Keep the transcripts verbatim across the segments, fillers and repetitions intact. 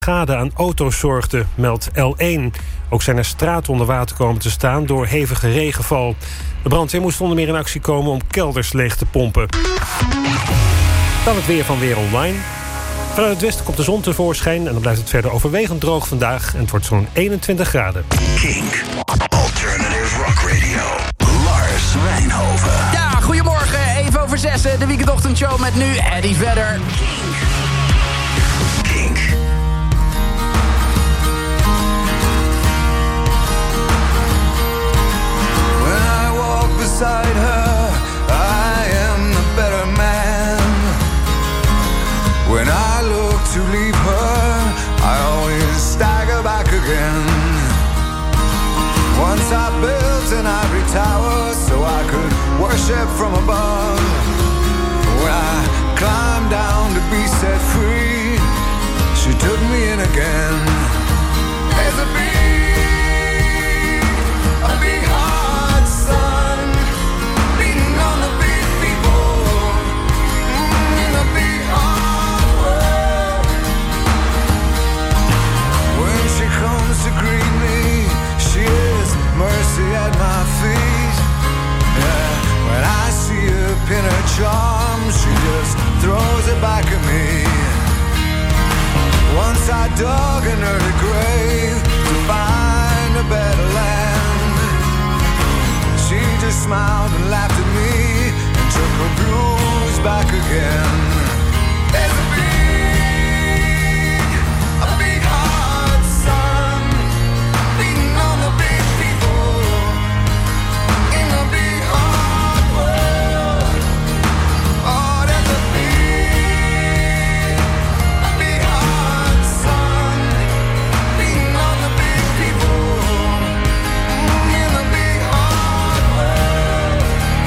schade aan auto's zorgde, meldt L één. Ook zijn er straten onder water komen te staan door hevige regenval. De brandweer moest onder meer in actie komen om kelders leeg te pompen. Dan het weer van Weer Online. Vanuit het westen komt de zon tevoorschijn en dan blijft het verder overwegend droog vandaag. En het wordt zo'n eenentwintig graden. Kink, Alternative Rock Radio, Lars Wijnhoven. Ja, goedemorgen, even over zessen. De weekendochtendshow met nu Eddie Vedder. Kink. Kink. When I walk beside her, I am the better man. When I look to leave her, I always stagger back again. Once I built an ivory tower so I could worship from above. When I climbed down to be set free, she took me in again. There's a big, a big hot sun beating on the big people mm, in a big hot world. When she comes to greet me, she is mercy at my feet. Yeah, when I see her pin her charm, she just throws it back at me. Once I dug an early grave to find a better land. She just smiled and laughed at me and took her blues back again. There's a big, a big hot sun beating on the big people in a big hot world. Oh, there's a big, a big hot sun beating on the big people in a big hot world.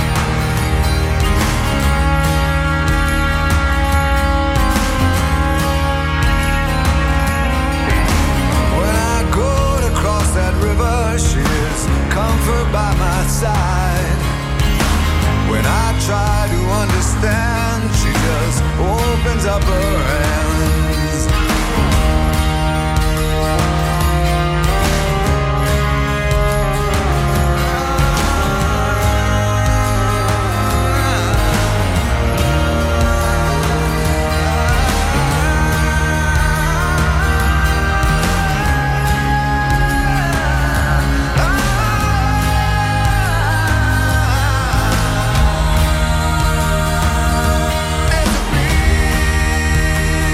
When I go to cross that river, she is comfort by my side. When I try to understand, she just opens up her hands. There's a big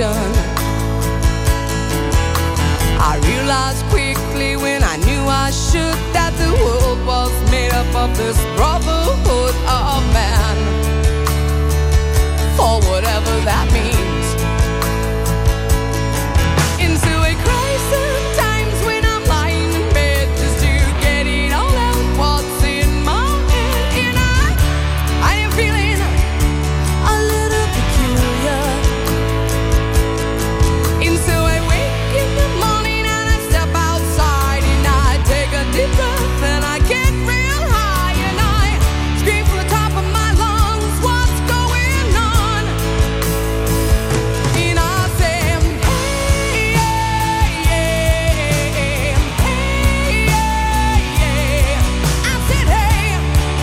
destination. I realized quickly when I knew I should that the world was made up of this brotherhood of man, for whatever that means. Into a crisis times when I'm lying in bed just to get it all out what's in my head. And I, I am feeling a little peculiar. And so I wake in the morning and I step outside and I take a deep breath and I get real high and I scream from the top of my lungs, what's going on? And I say, hey, yeah, yeah, hey, yeah, yeah. I said, hey,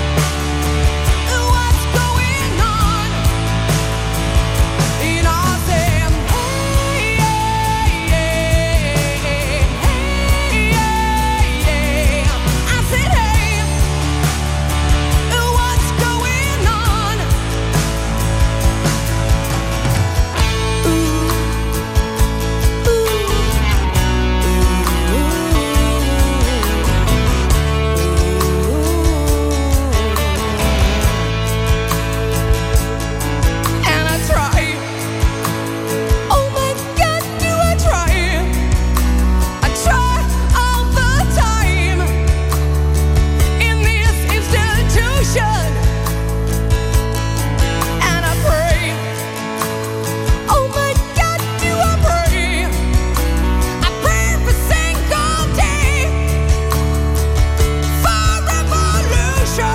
what's going on? And I say, hey, yeah, yeah, hey, yeah, yeah. I said, hey, what's going on? And I try. Oh my God, do I try? I try all the time in this institution. And I pray. Oh my God, do I pray? I pray every single day for revolution.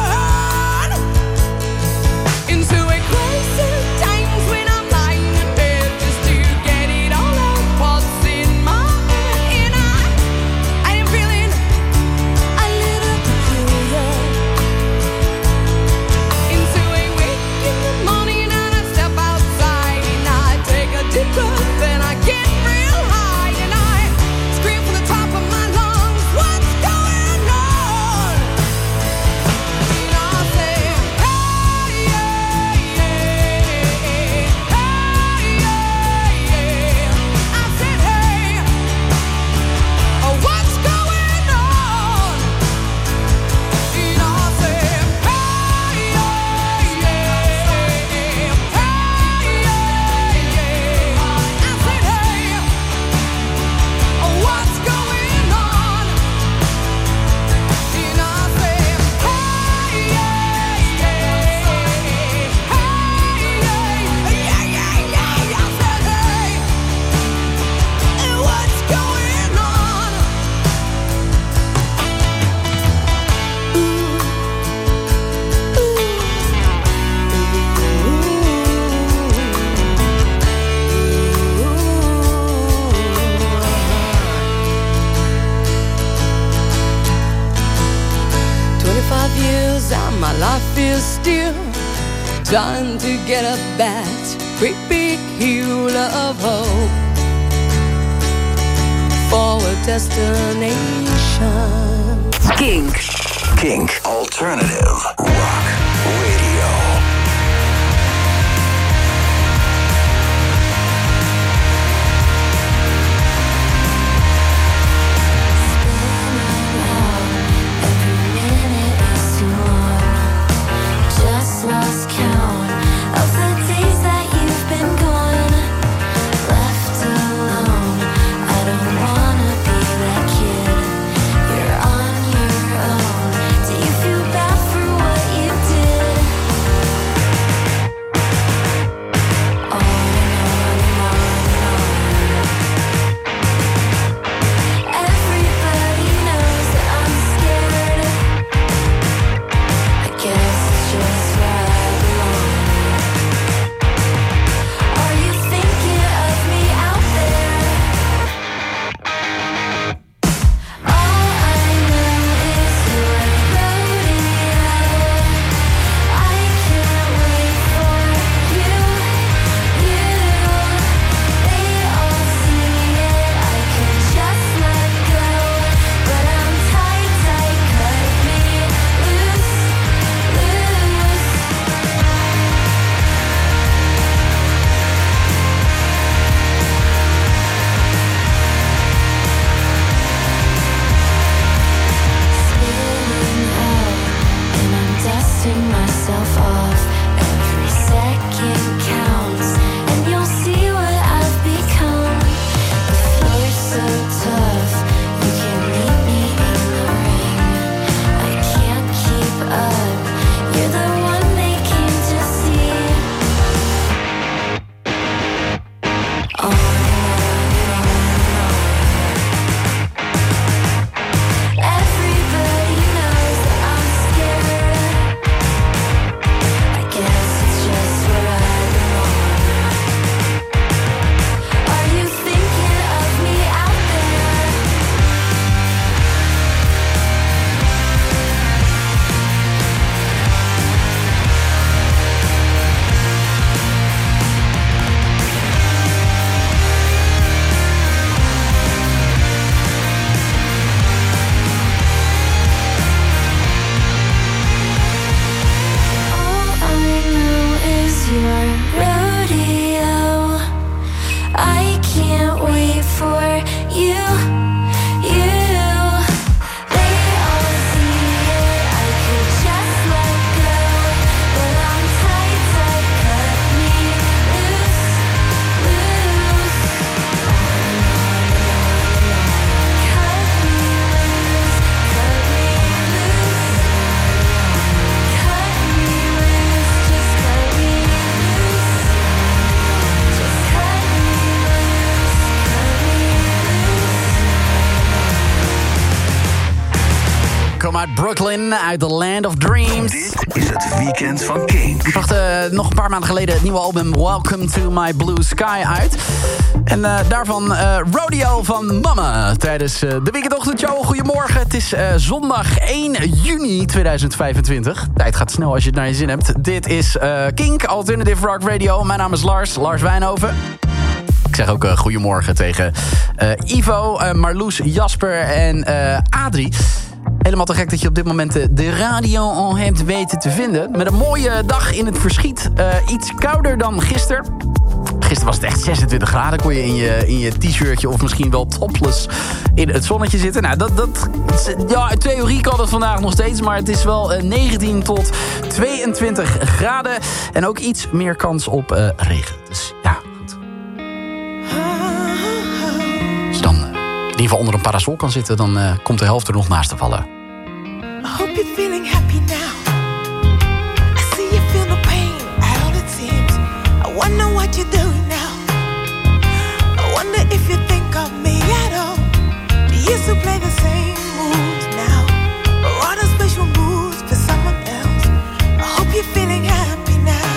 Into a crisis times when I'm lying in bed just to get it all out what's in my head. And I, I am feeling a little peculiar. Into a wake in the morning and I step outside and I take a deep breath and I get real high and I scream from the top of my lungs, what's going on? And I say, hey, yeah, yeah, hey, yeah, yeah. I said, hey, what's going on? And I say, hey, yeah, yeah, hey, yeah, yeah. I said, hey, what's going on? And I say, hey, yeah, yeah, hey, yeah, yeah, yeah. I said, hey, what's going on? Twenty-five years and my life is still trying to get up that great big hill of hope for a destination. Kink. Kink Alternative Rock Radio. Just lost count of the days that you've been gone, left alone. I don't wanna be that kid. You're on your own. Do you feel bad for what you did? Brooklyn uit The Land of Dreams. Dit is het weekend van Kink. Ik bracht uh, nog een paar maanden geleden het nieuwe album Welcome to My Blue Sky uit. En uh, daarvan uh, Rodeo van Mama tijdens uh, de Weekendochtendshow. Goedemorgen, het is uh, zondag één juni tweeduizend vijfentwintig. Tijd gaat snel als je het naar je zin hebt. Dit is uh, Kink, Alternative Rock Radio. Mijn naam is Lars, Lars Wijnhoven. Ik zeg ook uh, goedemorgen tegen uh, Ivo, uh, Marloes, Jasper en uh, Adrie. Helemaal te gek dat je op dit moment uh, de radio al hebt weten te vinden. Met een mooie dag in het verschiet. Uh, iets kouder dan gisteren. Gisteren was het echt zesentwintig graden. Kon je in je, in je t-shirtje of misschien wel topless in het zonnetje zitten. Nou, dat, dat, ja, in theorie kan dat vandaag nog steeds. Maar het is wel uh, negentien tot tweeëntwintig graden. En ook iets meer kans op uh, regen. Dus ja, goed. Als je dan uh, in ieder geval onder een parasol kan zitten, dan uh, komt de helft er nog naast te vallen. I hope you're feeling happy now. I see you feel no pain at all it seems. I wonder what you're doing now. I wonder if you think of me at all. Do you still play the same moves now? Or are those special moves for someone else? I hope you're feeling happy now.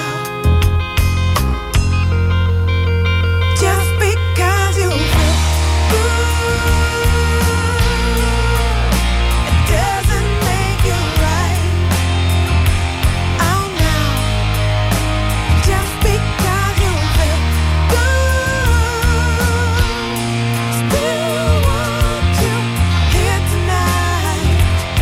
Just because you feel good, it doesn't make you right. Oh no. Just because you feel good, still want you here tonight.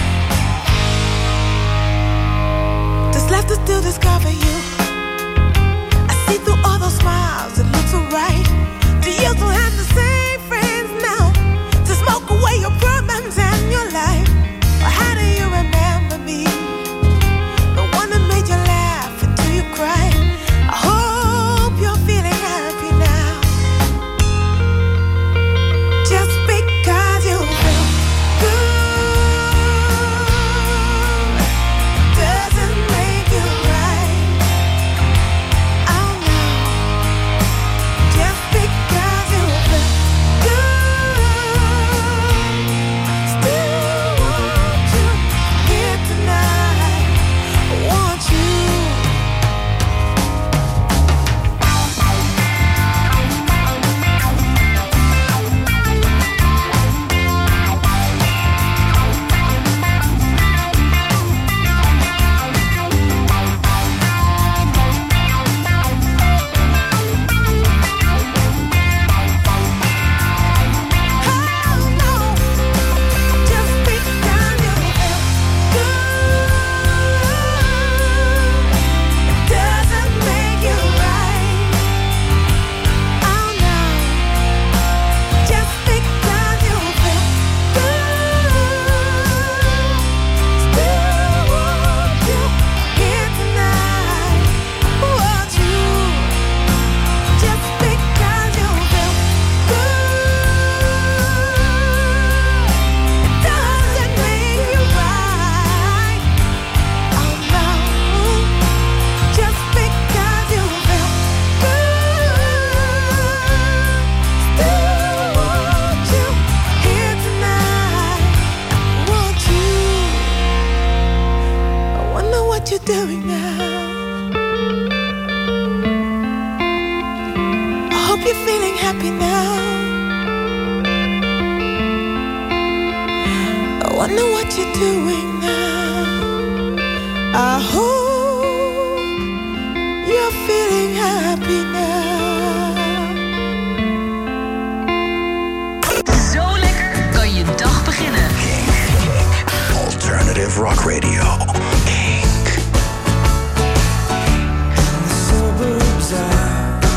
Just left to still discover you. I see through all those smiles, it looks so right. Do you still have the same friends now to smoke away your problems and your life? Or how do you remember me? The one that made you laugh until you cried. I hope you're feeling happy now. Just because you feel good doesn't make you right. Oh no. Just because you feel good, still want you here tonight. Want you. Oh no. Just because you feel good, it doesn't make you right. Oh no. Just because you feel good, still want you here tonight. Want you. Just because you feel good doesn't make you right. Oh no. Just because you feel good, still want you here tonight. Want you. I wonder what you're doing now. I hope you're feeling happy now. I wonder what you're doing now. I hope you're feeling happy now. Zo lekker kan je dag beginnen. Alternative Rock Radio. Kink. Suburbs are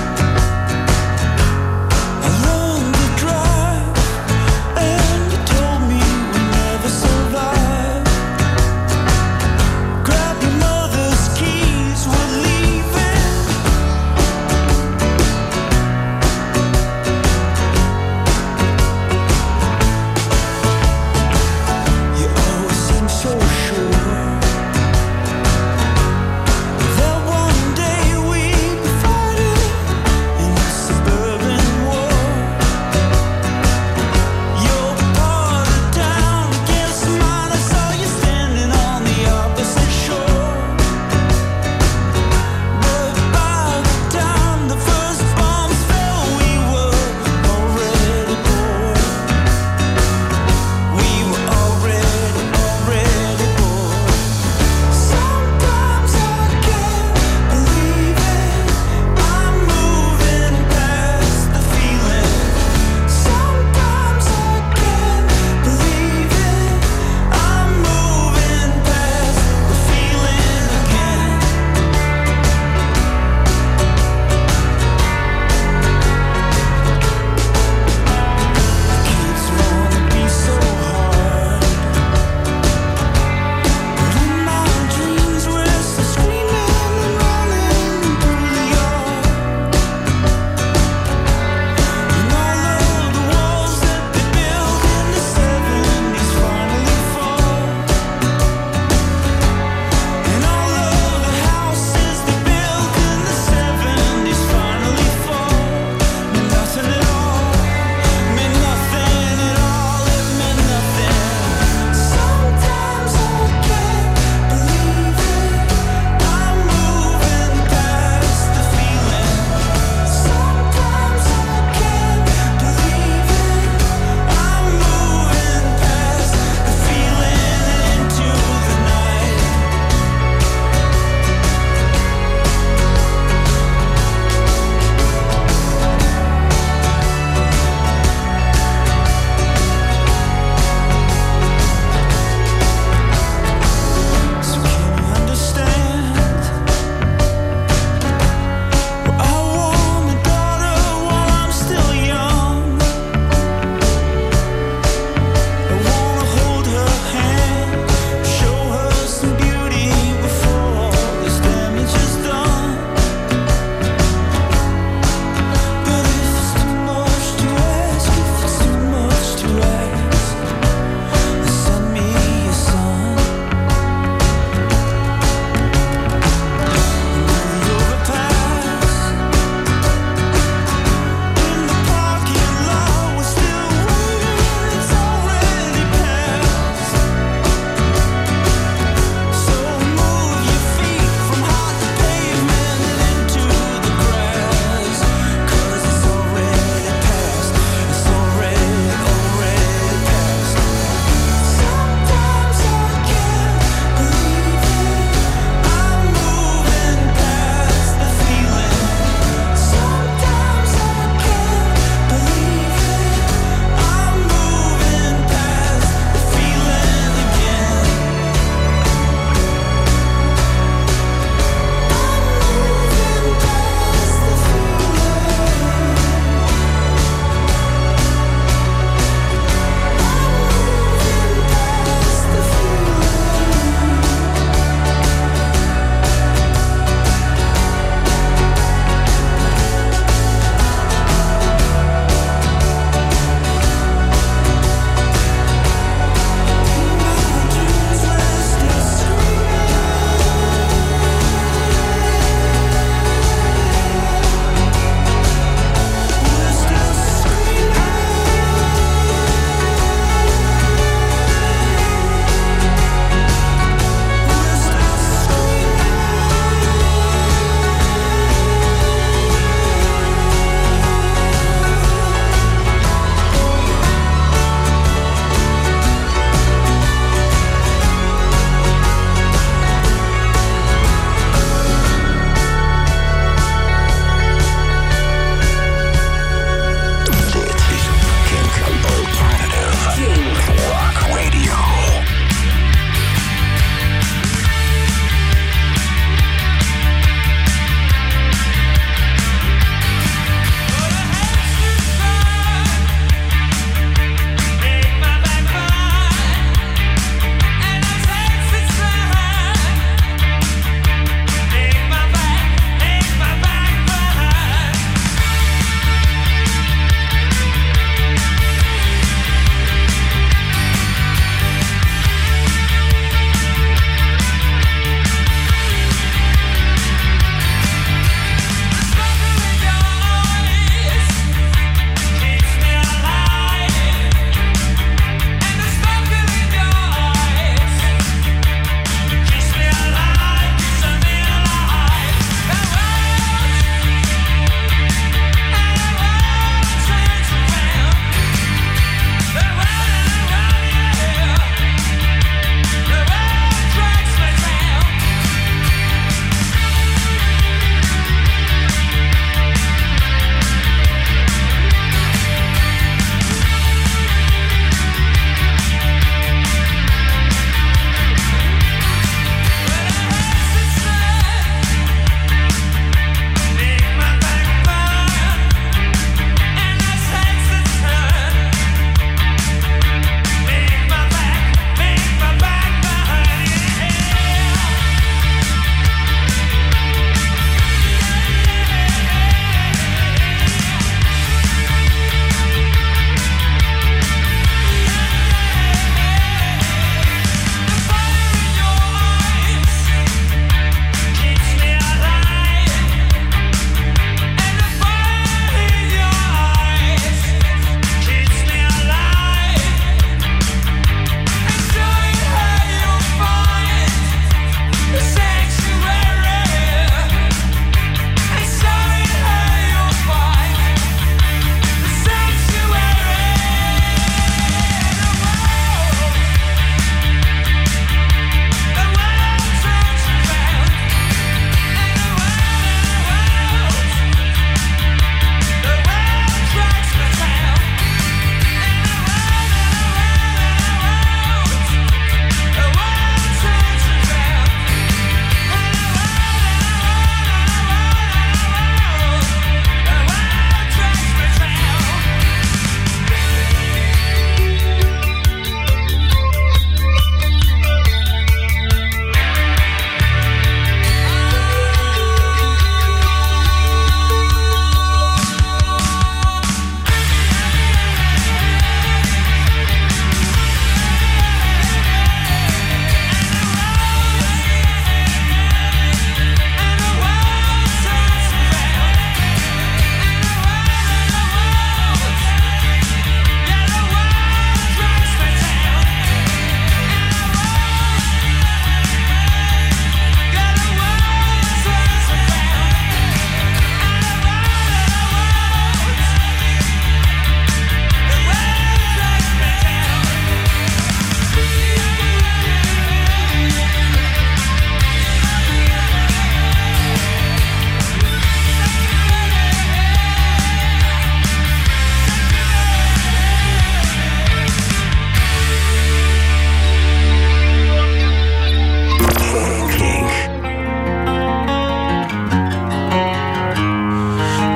a longer drive, and you told me we'd never survive. Grab your mother's keys, we're leaving. You always seem so sure.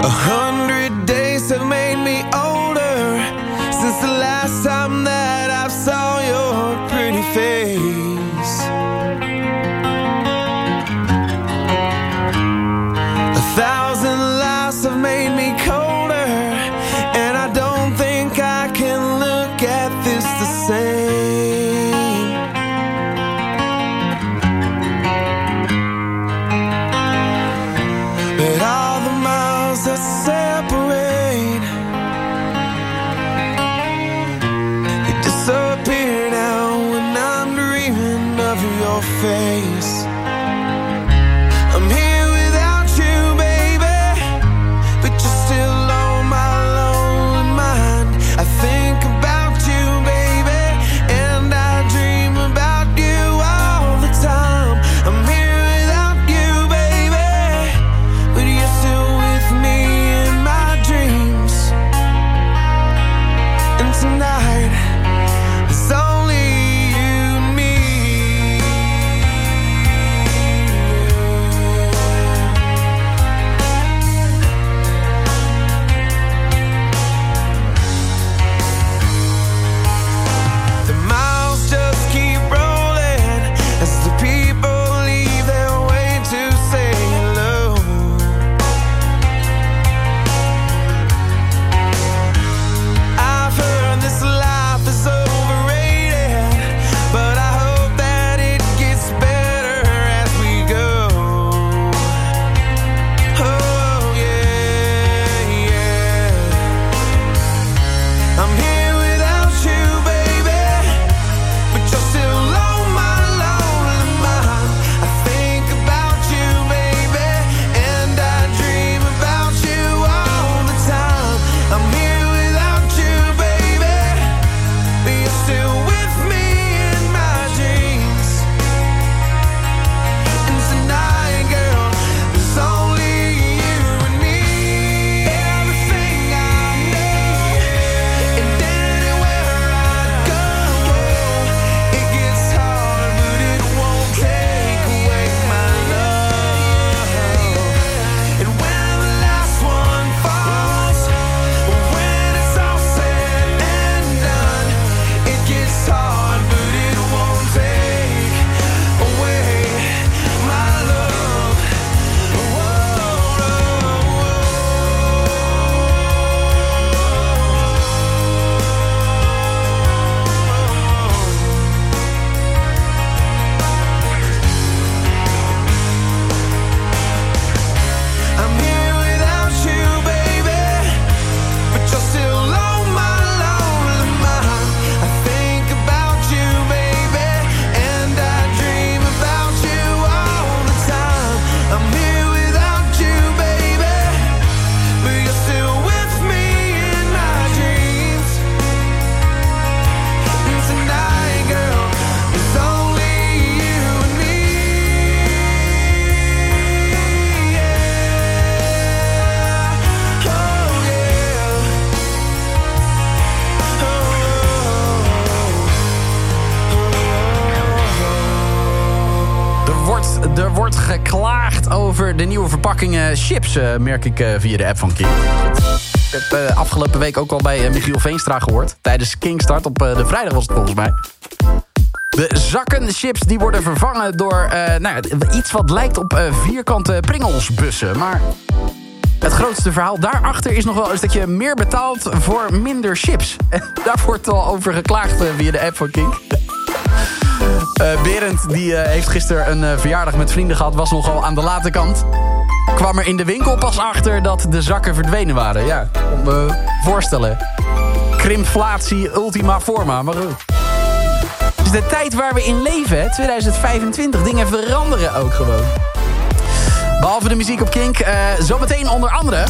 A hundred days have made me older since the last time that I saw your pretty face. A thousand lives have made me colder, and I don't think I can look at this the same. But all the miles that separate, you disappear now when I'm dreaming of your face. I'm here without you, baby, but you're still on my lonely mind. I think about you, baby, and I dream about you all the time. I'm here without you, baby, but you're still with me in my dreams. And tonight, it's only you and me. The miles just keep rolling as the people leave their way to say hello. I've heard this life is overrated, but I hope that it gets better as we go. Oh yeah, yeah. I'm here without you, baby, but you're still on my lonely mind. I think about you, baby, and I dream about you all the time. I'm here without you, baby, but you're still with me in my dreams. And tonight, girl, there's only you and me. Everything I need, and anywhere I go, it gets hard, but it won't take away my love. And when the last one falls, when it's all said and done, it gets hard, but it won't take away my love. I'm here without you, baby, but you're still on my lonely mind. I think about you, baby, and I dream about you all the time. I'm here without you, baby, but you're still with me in my dreams. And tonight, girl, it's only you and me. Yeah. Oh yeah. Er wordt, er wordt geklaagd over de nieuwe verpakkingen chips, eh, merk ik eh, via de app van King. Ik heb eh, afgelopen week ook al bij eh, Michiel Veenstra gehoord. Tijdens Kingstart, op eh, de vrijdag was het volgens mij. De zakken chips die worden vervangen door eh, nou ja, iets wat lijkt op eh, vierkante Pringelsbussen. Maar het grootste verhaal daarachter is nog wel eens dat je meer betaalt voor minder chips. En daar wordt al over geklaagd eh, via de app van King. Uh, Berend die, uh, heeft gisteren een uh, verjaardag met vrienden gehad. Was nogal aan de late kant. Kwam er in de winkel pas achter dat de zakken verdwenen waren. Ja, kon me voorstellen. Krimpflatie ultima forma. Maar goed. Het is de tijd waar we in leven, hè? twintig vijfentwintig. Dingen veranderen ook gewoon. Behalve de muziek op Kink. Uh, zometeen onder andere...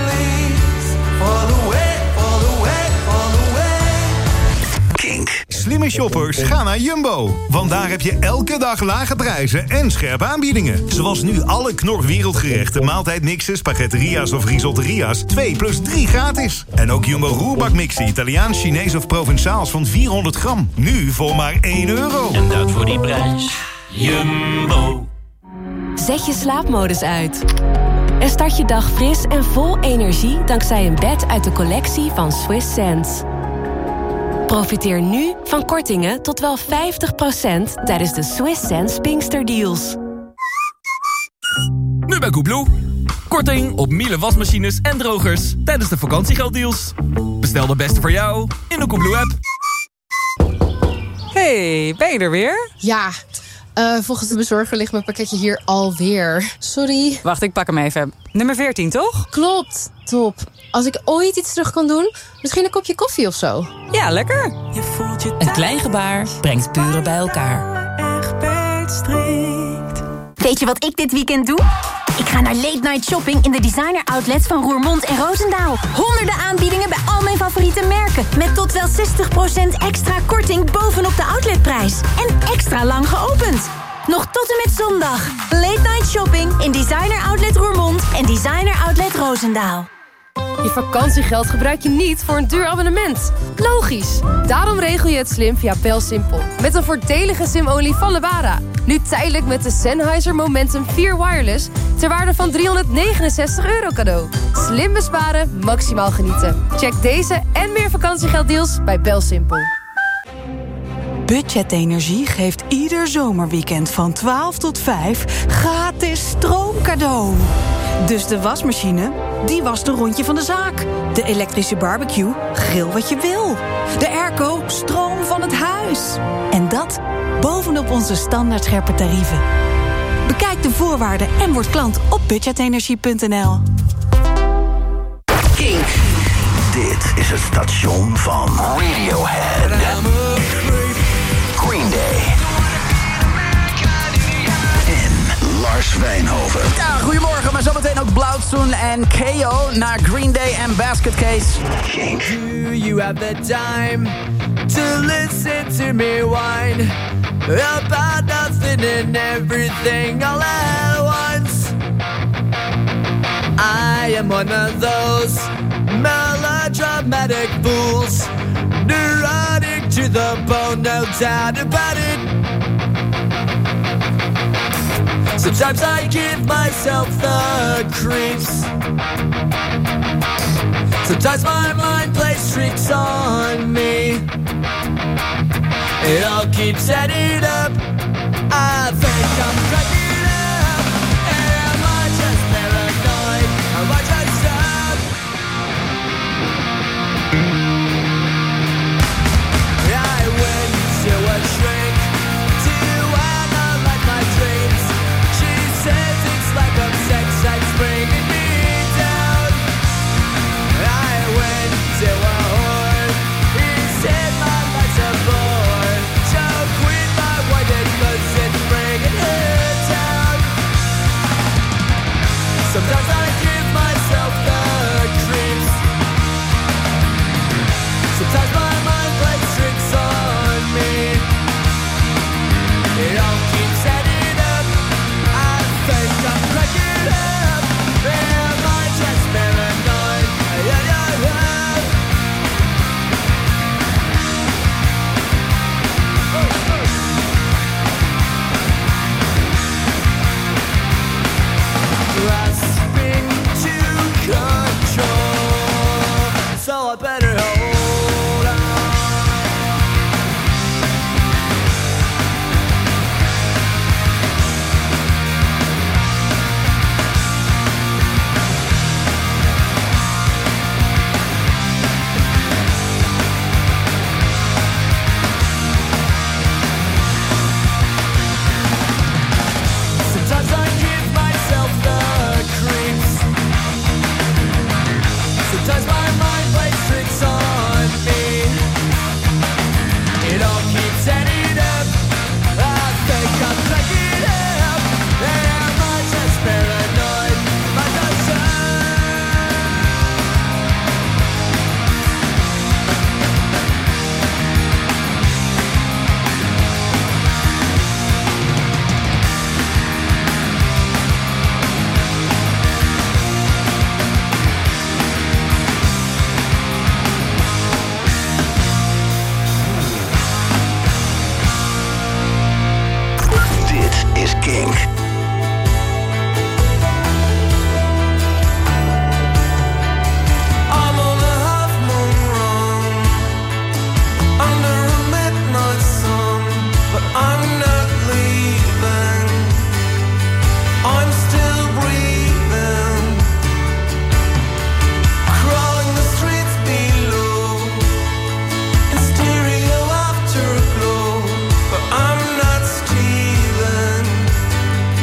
Kink. Slimme shoppers, ga naar Jumbo. Want daar heb je elke dag lage prijzen en scherpe aanbiedingen. Zoals nu alle Knor wereldgerechten, maaltijdmixen, spaghetteria's of risotteria's twee plus drie gratis. En ook Jumbo roerbakmixen, Italiaans, Chinees of Provençaals van vierhonderd gram. Nu voor maar één euro. En dat voor die prijs. Jumbo. Zet je slaapmodus uit. En start je dag fris en vol energie dankzij een bed uit de collectie van Swiss Sense. Profiteer nu van kortingen tot wel vijftig procent tijdens de Swiss Sense Pinkster Deals. Nu bij Koebloe. Korting op Miele wasmachines en drogers tijdens de vakantiegelddeals. Bestel de beste voor jou in de Koebloe-app. Hey, ben je er weer? Ja, uh, volgens de bezorger ligt mijn pakketje hier alweer. Sorry. Wacht, ik pak hem even. Nummer veertien, toch? Klopt, top. Als ik ooit iets terug kan doen, misschien een kopje koffie of zo. Ja, lekker. Je voelt je een klein gebaar brengt buren bij elkaar. Weet je wat ik dit weekend doe? Ik ga naar Late Night Shopping in de designer outlets van Roermond en Roosendaal. Honderden aanbiedingen bij al mijn favoriete merken. Met tot wel zestig procent extra korting bovenop de outletprijs. En extra lang geopend. Nog tot en met zondag. Late Night Shopping in designer outlet Roermond en designer outlet Roosendaal. Je vakantiegeld gebruik je niet voor een duur abonnement. Logisch. Daarom regel je het slim via BelSimpel. Met een voordelige sim-only van Lebara. Nu tijdelijk met de Sennheiser Momentum vier Wireless ter waarde van driehonderdnegenenzestig euro cadeau. Slim besparen, maximaal genieten. Check deze en meer vakantiegelddeals bij BelSimpel. Budget Energie geeft ieder zomerweekend van twaalf tot vijf gratis stroom cadeau. Dus de wasmachine, die wast een rondje van de zaak. De elektrische barbecue, grill wat je wil. De airco, stroom van het huis. En dat bovenop onze standaard scherpe tarieven. Bekijk de voorwaarden en word klant op budgetenergie punt n l. Kink. Dit is het station van Radiohead. Green Day. En Lars Wijnhoven. Ja, goedemorgen, maar zometeen ook Blauwtsoen en K O naar Green Day en Basket Case. Kink. Do you have the time to listen to me whine about nothing and everything all at once? I am one of those melodramatic fools, neurotic to the bone, no doubt about it. Sometimes I give myself the creeps. Sometimes my mind plays tricks on me. It all keeps adding up. I think I'm cracking up. Am I just paranoid? Am I just up? I went to a shrink to analyze my dreams. She says it's like a sex that's bringing me down. I went to a whore. He said my life's a bore. So quit my wife because it's bringing her down. Kink. I'm on a half moon run under a midnight sun, but I'm not leaving. I'm still breathing, crawling the streets below, in stereo afterglow, but I'm not stealing.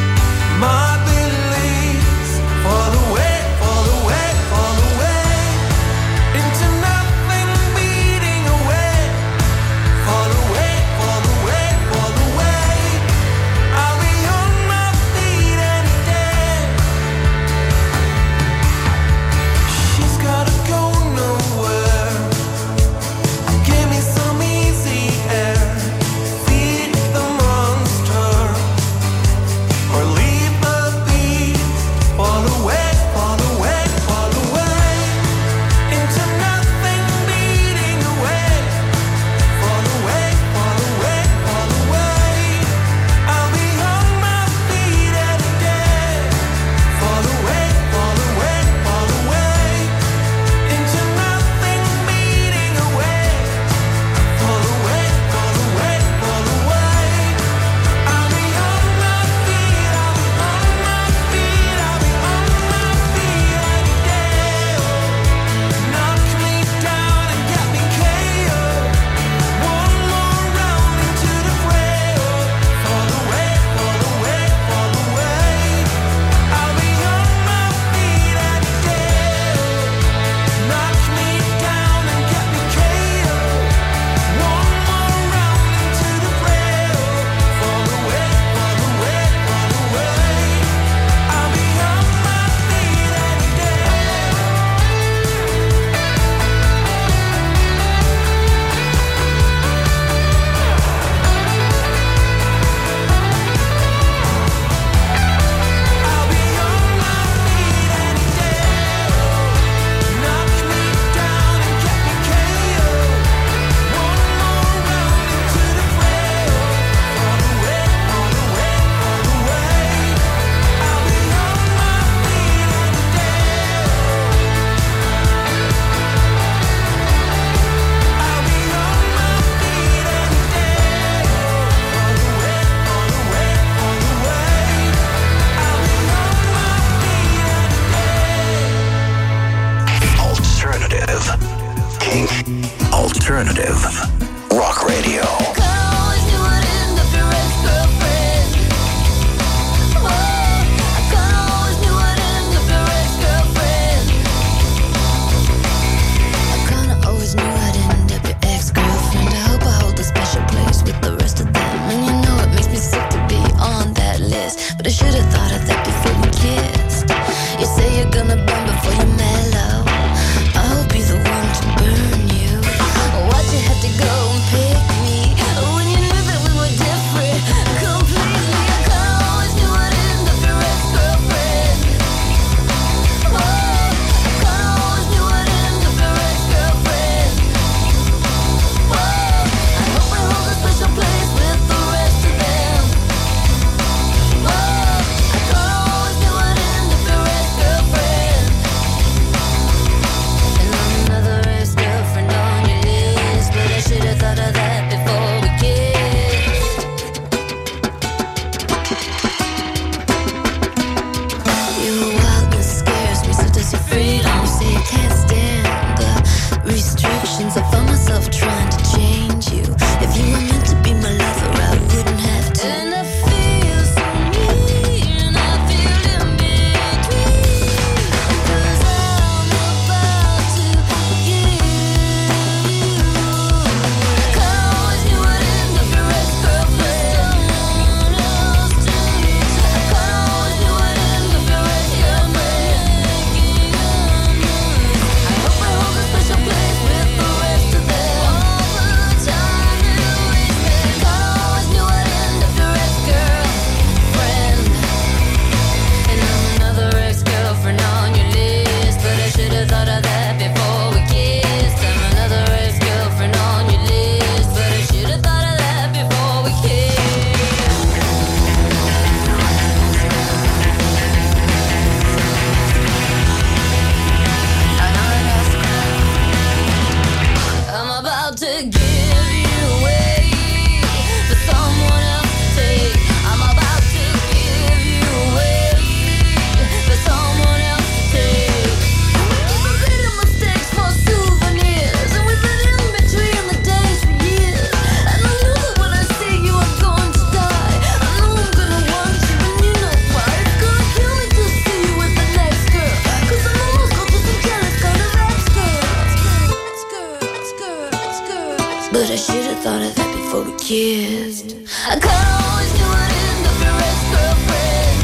kissed. I could always do it in the best girlfriend.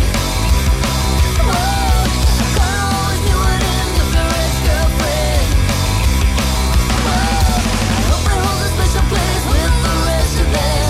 Oh, I could always do it in the best girlfriend. Oh, I hope I hold a special place with the rest of them.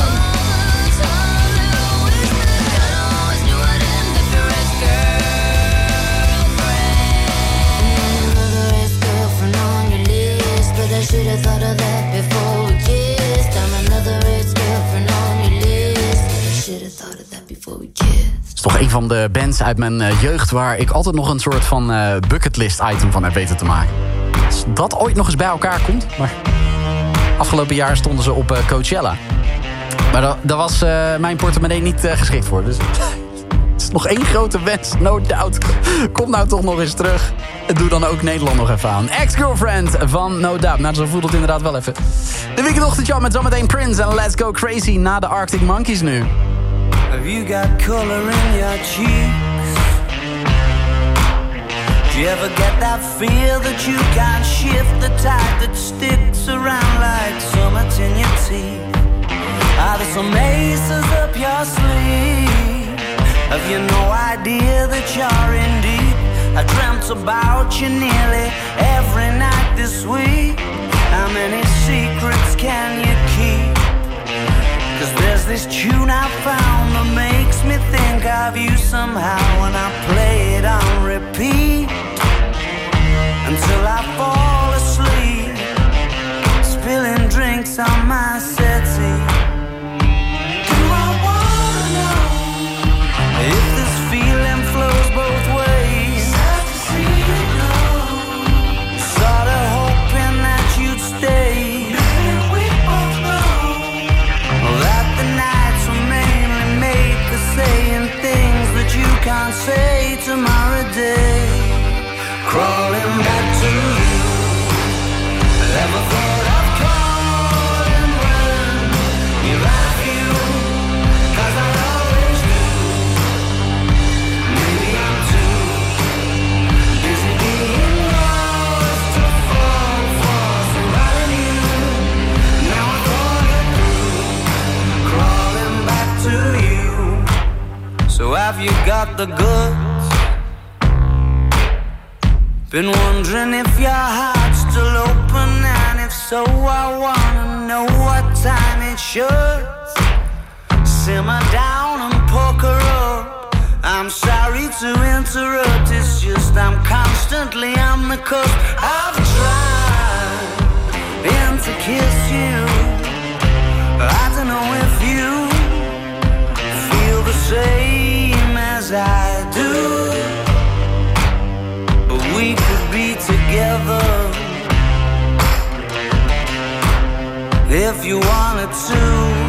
I should have thought of that before we kissed. I'm another ex-girlfriend on your list. I should have thought of that before we kissed. Het is toch een van de bands uit mijn uh, jeugd waar ik altijd nog een soort van uh, bucketlist item van heb weten te maken. Als dat ooit nog eens bij elkaar komt. Maar afgelopen jaar stonden ze op uh, Coachella. Maar daar da was uh, mijn portemonnee niet uh, geschikt voor. Dus het is nog één grote wens, no doubt. Kom nou toch nog eens terug. En doe dan ook Nederland nog even aan. Ex-Girlfriend van No Doubt. Nou, zo voelt het inderdaad wel even. De weekendochtendje met zometeen Prince en Let's Go Crazy na de Arctic Monkeys nu. Have you got color in your cheeks? Do you ever get that feel that you can't shift, the tide that sticks around like summits in your teeth? Are there some aces up your sleeve? Have you no idea that you're in deep? I dreamt about you nearly every night this week. How many secrets can you keep? Cause there's this tune I found that makes me think of you somehow, and I play it on repeat until I fall asleep, spilling drinks on my settee. Do I wanna know if this feeling flows both ways? Sad to see you go. Sorta hoping that you'd stay. Maybe we both know that the nights were mainly made for saying things that you can't say tomorrow day. Crawling back to you. Never thought I'd call and run. You like you, cause I always do. Maybe I'm too busy being lost to fall for somebody new. Now I thought it through. Crawling back to you. So have you got the goods? Been wondering if your heart's still open, and if so, I wanna know what time it should. Simmer down and poker up. I'm sorry to interrupt, it's just I'm constantly on the cusp. I've tried been to kiss you. I don't know if you feel the same as I do. We could be together if you wanted to.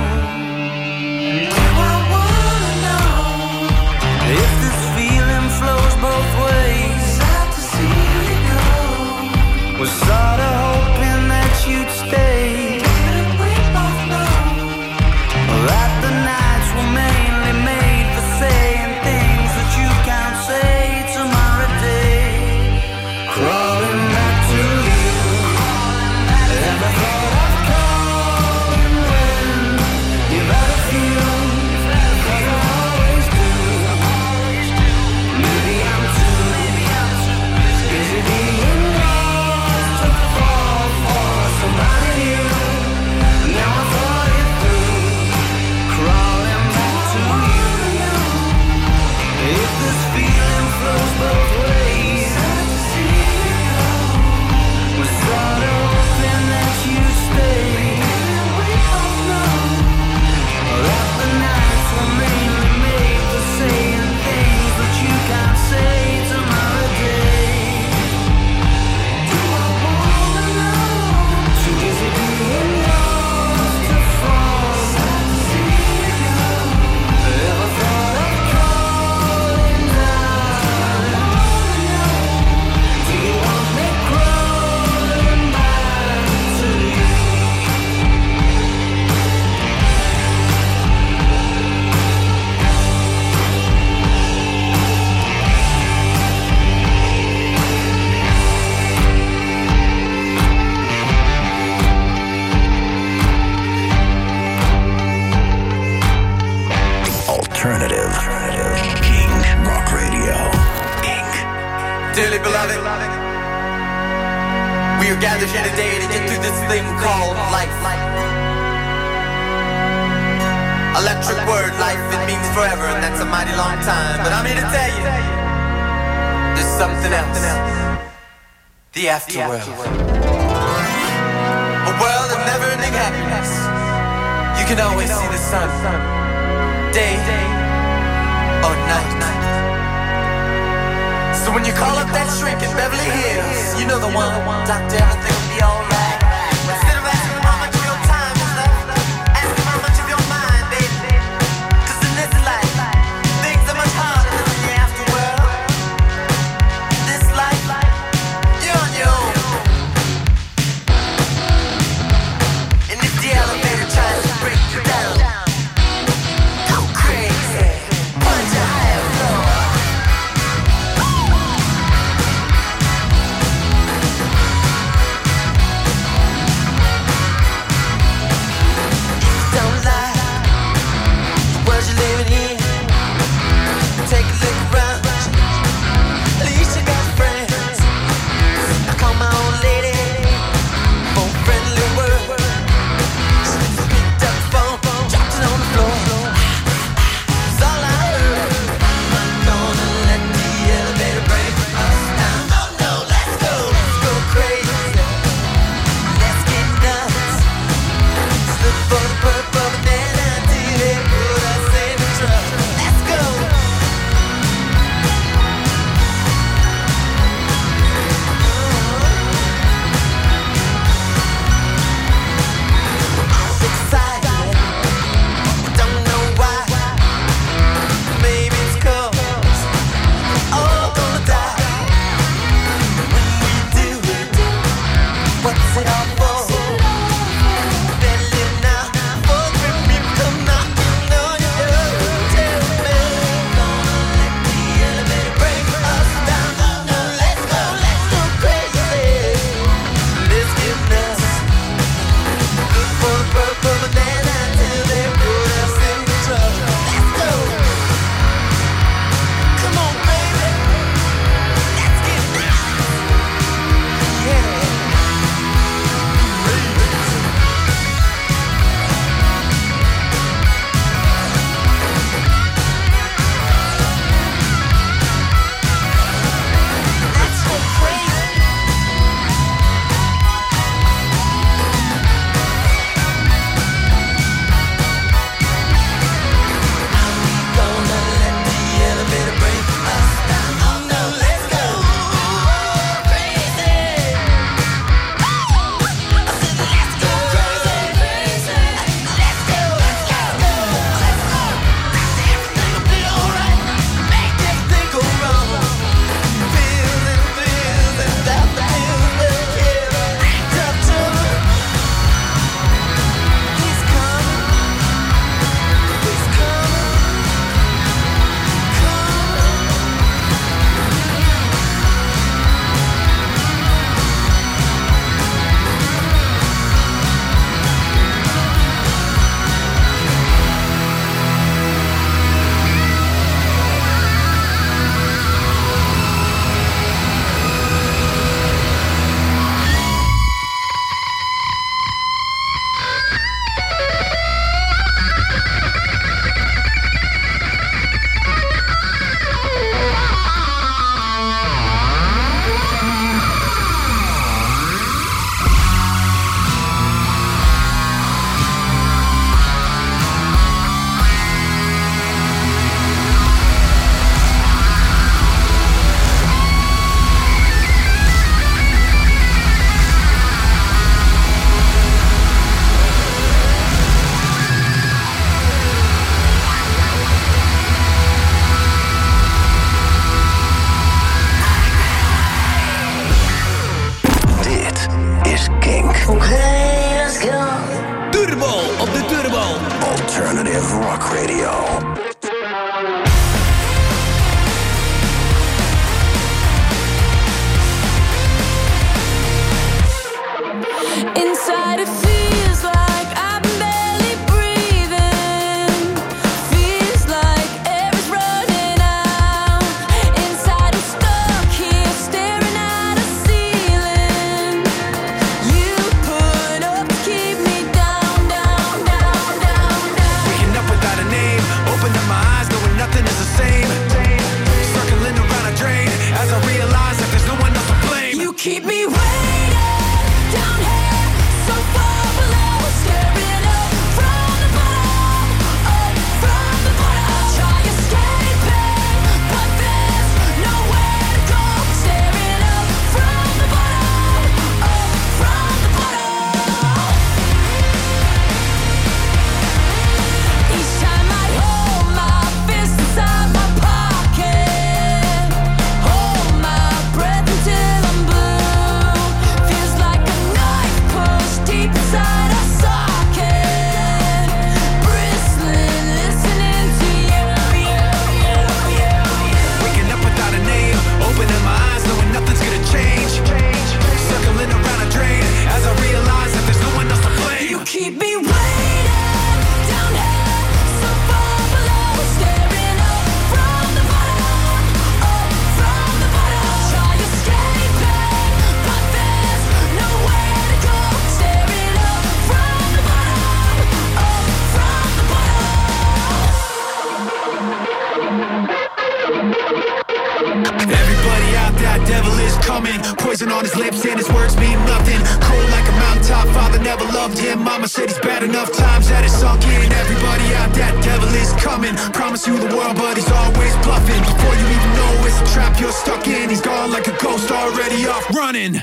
I wanna know if this feeling flows both ways. Sad to see you go. Was sorta hoping that you'd stay. Didn't we both know that the nights were mainly made for saying things that you can't say tomorrow day. Crawling back to you. Never thought I'd call and run. Alternative. King Rock Radio. King. Dearly beloved, we are gathered here today to get through this thing called life. Electric word, life, it means forever, and that's a mighty long time. But I'm here to tell you, there's something else. The afterworld. A world of never-ending happiness. You can always see the sun, day or night. So when you call up that shrink in Beverly Hills, you know the one, Doctor, everything will be alright. Instead of asking how much of your time is left, ask him how much of your mind, baby. Cause in this life, things are much harder than in the afterworld. This life, you're on your own. And if the elevator tries to break you down, go crazy, punch a higher floor. Alternative Rock Radio. Inside it feels like I'm barely breathing. Feels like poison on his lips and his words mean nothing. Cold like a mountaintop, father never loved him. Mama said he's bad enough times that it's sunk in. Everybody out, that devil is coming. Promise you the world, but he's always bluffing. Before you even know it's a trap you're stuck in, he's gone like a ghost already off running.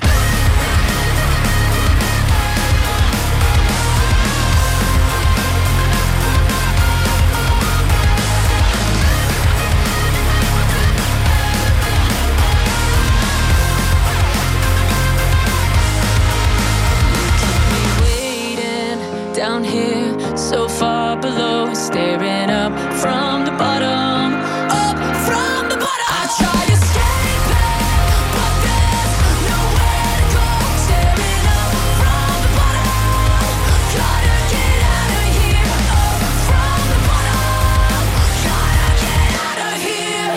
Down here, so far below, staring up from the bottom, up from the bottom. I try to escape it, but there's nowhere to go. Staring up from the bottom, gotta get out of here. Up from the bottom, gotta get out of here.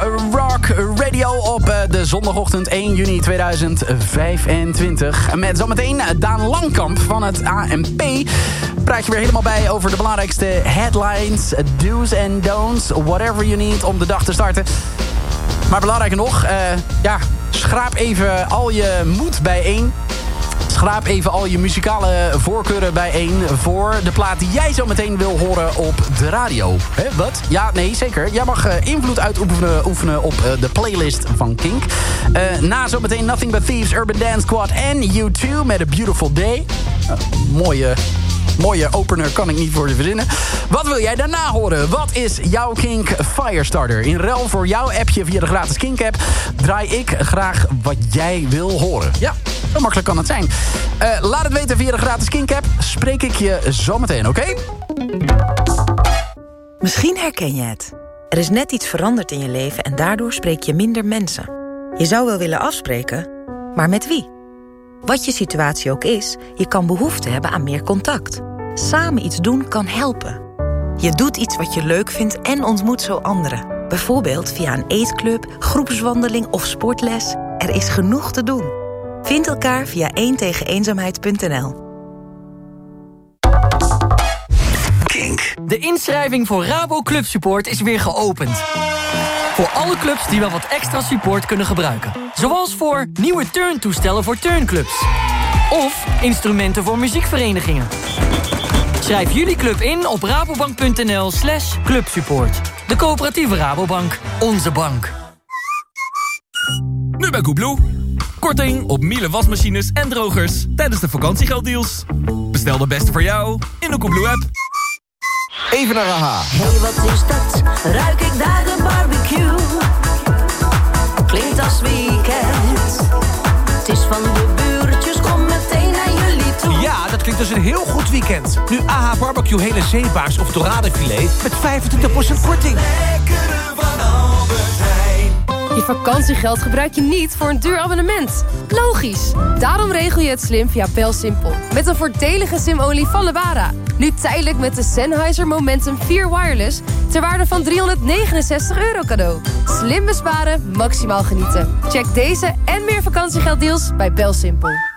Rock Radio op uh, de zondagochtend één juni tweeduizend vijfentwintig. Met zometeen Daan Langkamp van het A N P. Praat je weer helemaal bij over de belangrijkste headlines, do's en don'ts, whatever you need om de dag te starten. Maar belangrijker nog, uh, ja, schraap even al je moed bijeen. Schraap even al je muzikale voorkeuren bijeen voor de plaat die jij zo meteen wil horen op de radio. Hè, wat? Ja, nee, zeker. Jij mag uh, invloed uitoefenen oefenen op uh, de playlist van Kink. Uh, na zo meteen Nothing But Thieves, Urban Dance Squad en U twee met A Beautiful Day. Uh, mooie... Mooie opener kan ik niet voor je verzinnen. Wat wil jij daarna horen? Wat is jouw Kink Firestarter? In ruil voor jouw appje via de gratis Kink-app draai ik graag wat jij wil horen. Ja, zo makkelijk kan het zijn. Uh, laat het weten via de gratis Kink-app. Spreek ik je zo meteen, oké? Okay? Misschien herken je het. Er is net iets veranderd in je leven en daardoor spreek je minder mensen. Je zou wel willen afspreken, maar met wie? Wat je situatie ook is, je kan behoefte hebben aan meer contact. Samen iets doen kan helpen. Je doet iets wat je leuk vindt en ontmoet zo anderen. Bijvoorbeeld via een eetclub, groepswandeling of sportles. Er is genoeg te doen. Vind elkaar via één tegen eenzaamheid punt n l. Kink. De inschrijving voor Rabo Club Support is weer geopend. Voor alle clubs die wel wat extra support kunnen gebruiken. Zoals voor nieuwe turntoestellen voor turnclubs. Of instrumenten voor muziekverenigingen. Schrijf jullie club in op rabobank punt n l slash clubsupport. De coöperatieve Rabobank. Onze bank. Nu bij Koebloe. Korting op Miele wasmachines en drogers tijdens de vakantiegelddeals. Bestel de beste voor jou in de Koebloe-app. Even naar AHA. Hey, wat is dat? Ruik ik daar een barbecue? Klinkt als weekend. Het is van de buurtjes, kom meteen naar jullie toe. Ja, dat klinkt als een heel goed weekend. Nu AHA Barbecue hele zeebaars of doradenfilet met vijfentwintig procent korting. Lekkere van Albert Heijn. Je vakantiegeld gebruik je niet voor een duur abonnement. Logisch. Daarom regel je het slim via BelSimpel. Met een voordelige SIM-only van Lebara. Nu tijdelijk met de Sennheiser Momentum vier Wireless ter waarde van driehonderdnegenenzestig euro cadeau. Slim besparen, maximaal genieten. Check deze en meer vakantiegelddeals bij BelSimpel.